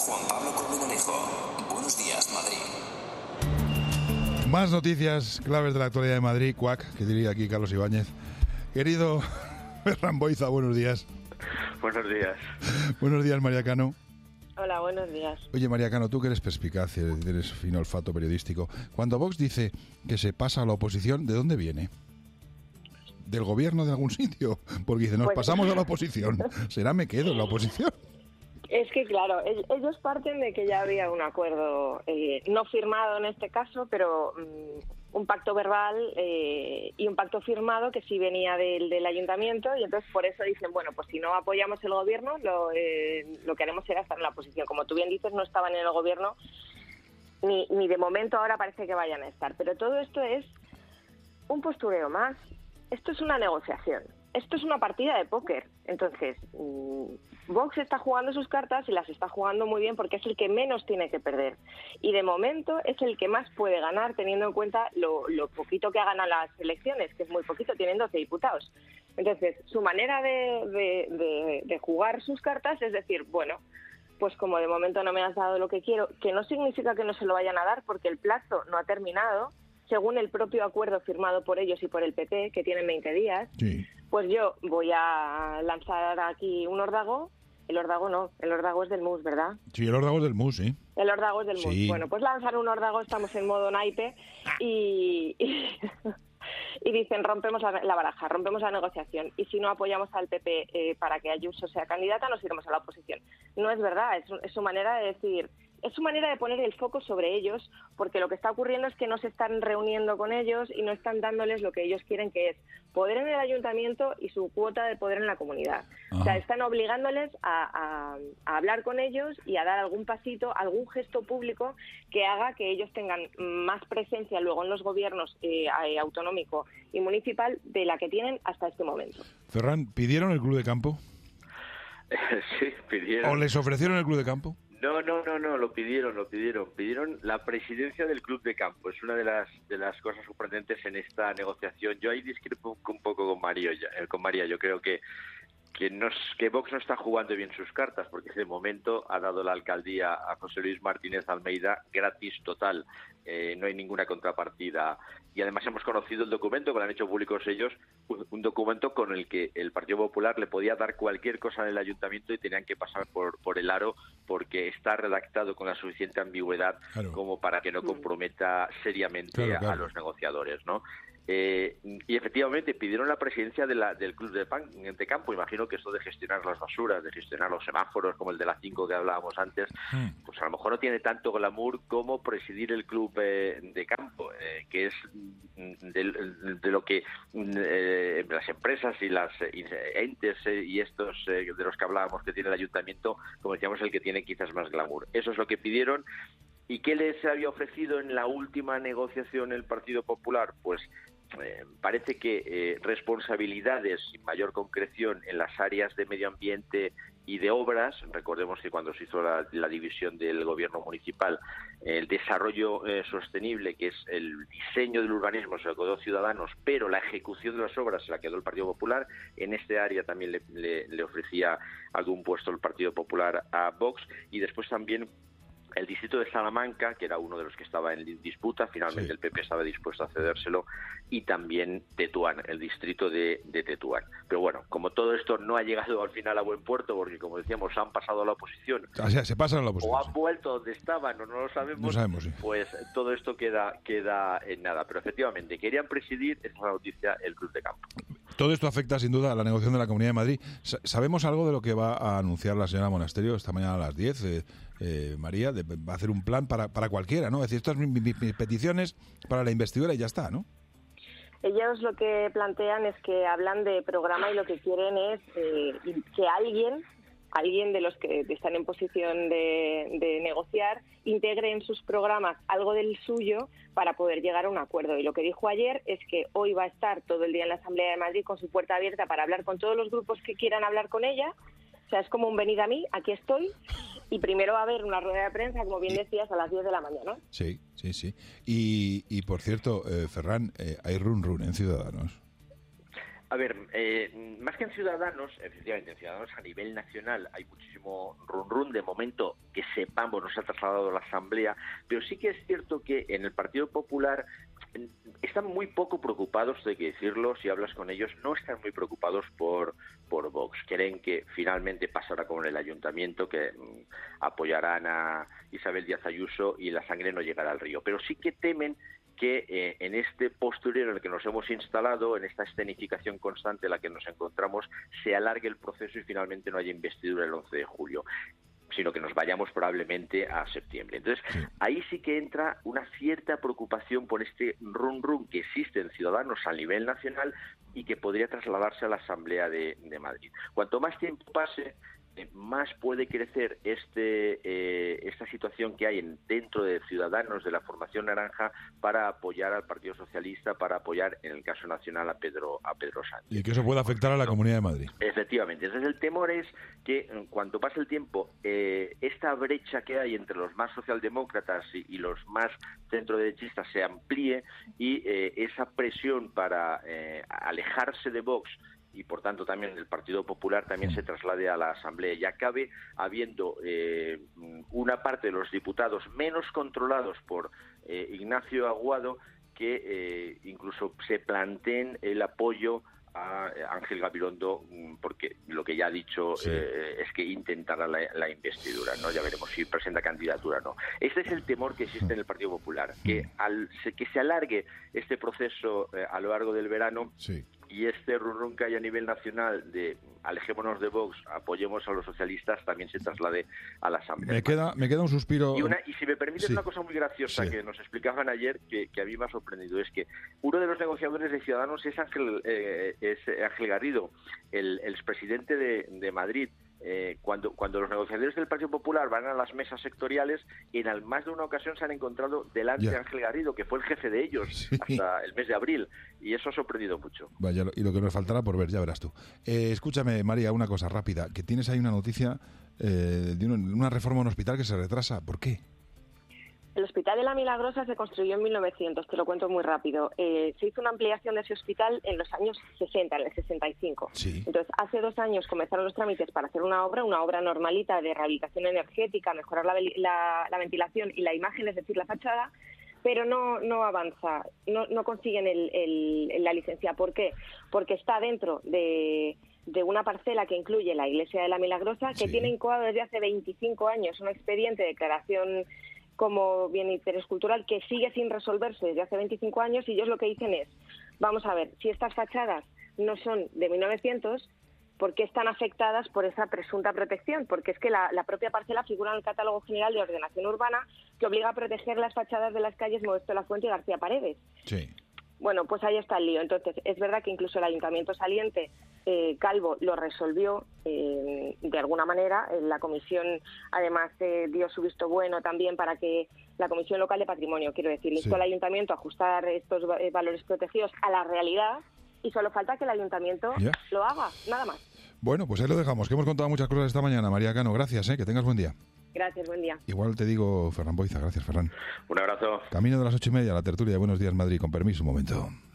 Juan Pablo Colmenarejo. Buenos días, Madrid. Más noticias claves de la actualidad de Madrid, cuac, que diría aquí Carlos Ibáñez. Querido Ferran Boiza, buenos días. Buenos días. Buenos días, María Cano. Hola, buenos días. Oye, María Cano, tú que eres perspicaz, tienes fino olfato periodístico. Cuando Vox dice que se pasa a la oposición, ¿de dónde viene? ¿Del gobierno de algún sitio? Porque dice, nos pasamos a la oposición. ¿Será me quedo en la oposición? Es que, claro, ellos parten de que ya había un acuerdo, no firmado en este caso, pero un pacto verbal y un pacto firmado que sí venía del ayuntamiento, y entonces por eso dicen, bueno, pues si no apoyamos el gobierno, lo que haremos será estar en la oposición. Como tú bien dices, no estaban en el gobierno, ni de momento ahora parece que vayan a estar. Pero todo esto es un postureo más. Esto es una negociación. Esto es una partida de póker. Entonces, Vox está jugando sus cartas y las está jugando muy bien porque es el que menos tiene que perder. Y de momento es el que más puede ganar teniendo en cuenta lo poquito que ha ganado las elecciones, que es muy poquito, tienen 12 diputados. Entonces, su manera de jugar sus cartas es decir, bueno, pues como de momento no me has dado lo que quiero, que no significa que no se lo vayan a dar porque el plazo no ha terminado, según el propio acuerdo firmado por ellos y por el PP, que tienen 20 días, sí. Pues yo voy a lanzar aquí un órdago. El órdago no, el órdago es del MUS, ¿verdad? Sí, el órdago es del MUS, sí. El órdago es del MUS. Sí. Bueno, pues lanzar un órdago, estamos en modo naipe y dicen rompemos la baraja, rompemos la negociación y si no apoyamos al PP para que Ayuso sea candidata nos iremos a la oposición. No es verdad, es su manera de decir... Es su manera de poner el foco sobre ellos, porque lo que está ocurriendo es que no se están reuniendo con ellos y no están dándoles lo que ellos quieren, que es poder en el ayuntamiento y su cuota de poder en la comunidad. Ajá. O sea, están obligándoles a hablar con ellos y a dar algún pasito, algún gesto público que haga que ellos tengan más presencia luego en los gobiernos autonómico y municipal de la que tienen hasta este momento. Ferran, ¿pidieron el club de campo? Sí, pidieron. ¿O les ofrecieron el club de campo? No, lo pidieron. Pidieron la presidencia del club de campo. Es una de las cosas sorprendentes en esta negociación. Yo ahí discrepo un poco con María. Yo creo que Vox no está jugando bien sus cartas, porque de momento ha dado la alcaldía a José Luis Martínez Almeida gratis total. No hay ninguna contrapartida. Y además hemos conocido el documento que lo han hecho públicos ellos, un documento con el que el Partido Popular le podía dar cualquier cosa en el ayuntamiento y tenían que pasar por el aro, porque está redactado con la suficiente ambigüedad como para que no comprometa seriamente a los negociadores, ¿no? Y efectivamente pidieron la presidencia del club de campo. Imagino que esto de gestionar las basuras, de gestionar los semáforos como el de la 5 que hablábamos antes, pues a lo mejor no tiene tanto glamour como presidir el club de campo, que es de lo que las empresas y las entes y estos de los que hablábamos que tiene el ayuntamiento, como decíamos, el que tiene quizás más glamour. Eso es lo que pidieron. ¿Y qué les había ofrecido en la última negociación el Partido Popular? Pues parece que responsabilidades sin mayor concreción en las áreas de medio ambiente y de obras. Recordemos que cuando se hizo la división del gobierno municipal, el desarrollo sostenible, que es el diseño del urbanismo, se lo quedó Ciudadanos, pero la ejecución de las obras se la quedó el Partido Popular. En este área también le ofrecía algún puesto el Partido Popular a Vox, y después también el distrito de Salamanca, que era uno de los que estaba en disputa, finalmente el PP estaba dispuesto a cedérselo, y también Tetuán, el distrito de Tetuán. Pero bueno, como todo esto no ha llegado al final a buen puerto, porque como decíamos, han pasado a la oposición, o sea, se pasan a la oposición, o han vuelto donde estaban, o no lo sabemos, no sabemos, sí. Pues todo esto queda en nada. Pero efectivamente, querían presidir, esa es la noticia, el club de campo. Todo esto afecta sin duda a la negociación de la Comunidad de Madrid. ¿Sabemos algo de lo que va a anunciar la señora Monasterio esta mañana a las 10? María, va a hacer un plan para cualquiera, ¿no? Es decir, estas son mis peticiones para la investidura y ya está, ¿no? Ellos lo que plantean es que hablan de programa y lo que quieren es que alguien de los que están en posición de negociar integre en sus programas algo del suyo para poder llegar a un acuerdo. Y lo que dijo ayer es que hoy va a estar todo el día en la Asamblea de Madrid con su puerta abierta para hablar con todos los grupos que quieran hablar con ella. O sea, es como un venid a mí, aquí estoy, y primero va a haber una rueda de prensa, como bien decías, a las 10 de la mañana. Sí. Y por cierto, Ferran, hay run en Ciudadanos. A ver, más que en Ciudadanos, efectivamente, en Ciudadanos a nivel nacional hay muchísimo run-run. De momento, que sepamos, nos ha trasladado la Asamblea, pero sí que es cierto que en el Partido Popular están muy poco preocupados, hay que decirlo, si hablas con ellos, no están muy preocupados por Vox. Creen que finalmente pasará como en el Ayuntamiento, que apoyarán a Isabel Díaz Ayuso y la sangre no llegará al río. Pero sí que temen que en este postureo en el que nos hemos instalado, en esta escenificación constante en la que nos encontramos, se alargue el proceso y finalmente no haya investidura el 11 de julio, sino que nos vayamos probablemente a septiembre. Entonces, ahí sí que entra una cierta preocupación por este run-run que existe en Ciudadanos a nivel nacional y que podría trasladarse a la Asamblea de Madrid. Cuanto más tiempo pase, más puede crecer esta situación que hay dentro de Ciudadanos, de la formación naranja, para apoyar al Partido Socialista, para apoyar, en el caso nacional, a Pedro Sánchez. Y que eso pueda afectar a la Comunidad de Madrid. Efectivamente. Entonces el temor es que cuanto pase el tiempo, esta brecha que hay entre los más socialdemócratas y los más centroderechistas se amplíe y esa presión para alejarse de Vox y por tanto también el Partido Popular también se traslade a la Asamblea y acabe habiendo una parte de los diputados menos controlados por Ignacio Aguado que incluso se planteen el apoyo a Ángel Gabilondo, porque lo que ya ha dicho es que intentará la investidura, ¿no? Ya veremos si presenta candidatura o no. Este es el temor que existe en el Partido Popular, que que se alargue este proceso a lo largo del verano. Y este run-run que hay a nivel nacional de alejémonos de Vox, apoyemos a los socialistas, también se traslade a la Asamblea. Me queda un suspiro. Y si me permites una cosa muy graciosa que nos explicaban ayer, que a mí me ha sorprendido, es que uno de los negociadores de Ciudadanos es Ángel Garrido, el expresidente de Madrid. Cuando los negociadores del Partido Popular van a las mesas sectoriales, en más de una ocasión se han encontrado delante de Ángel Garrido, que fue el jefe de ellos hasta el mes de abril, y eso ha sorprendido mucho. Vaya, y lo que nos faltará por ver, ya verás tú. Escúchame, María, una cosa rápida, que tienes ahí una noticia de una reforma en un hospital que se retrasa. ¿Por qué? El Hospital de la Milagrosa se construyó en 1900, te lo cuento muy rápido. Se hizo una ampliación de ese hospital en los años 60, en el 65. Entonces, hace 2 años comenzaron los trámites para hacer una obra normalita de rehabilitación energética, mejorar la ventilación y la imagen, es decir, la fachada, pero no avanza, no consiguen la licencia. ¿Por qué? Porque está dentro de una parcela que incluye la Iglesia de la Milagrosa, que tiene incoado desde hace 25 años un expediente de declaración como bien interescultural que sigue sin resolverse desde hace 25 años, y ellos lo que dicen es, vamos a ver, si estas fachadas no son de 1900, ¿por qué están afectadas por esa presunta protección? Porque es que la propia parcela figura en el Catálogo General de Ordenación Urbana, que obliga a proteger las fachadas de las calles Modesto La Fuente y García Paredes. Bueno, pues ahí está el lío. Entonces, es verdad que incluso el ayuntamiento saliente, Calvo, lo resolvió de alguna manera. La comisión, además, dio su visto bueno también para que la Comisión Local de Patrimonio, quiero decir, instó al ayuntamiento a ajustar estos valores protegidos a la realidad, y solo falta que el ayuntamiento lo haga, nada más. Bueno, pues ahí lo dejamos, que hemos contado muchas cosas esta mañana. María Cano, gracias, que tengas buen día. Gracias, buen día. Igual te digo, Ferran Boiza. Gracias, Ferran. Un abrazo. Camino de las 8:30, la tertulia de Buenos Días Madrid. Con permiso, un momento.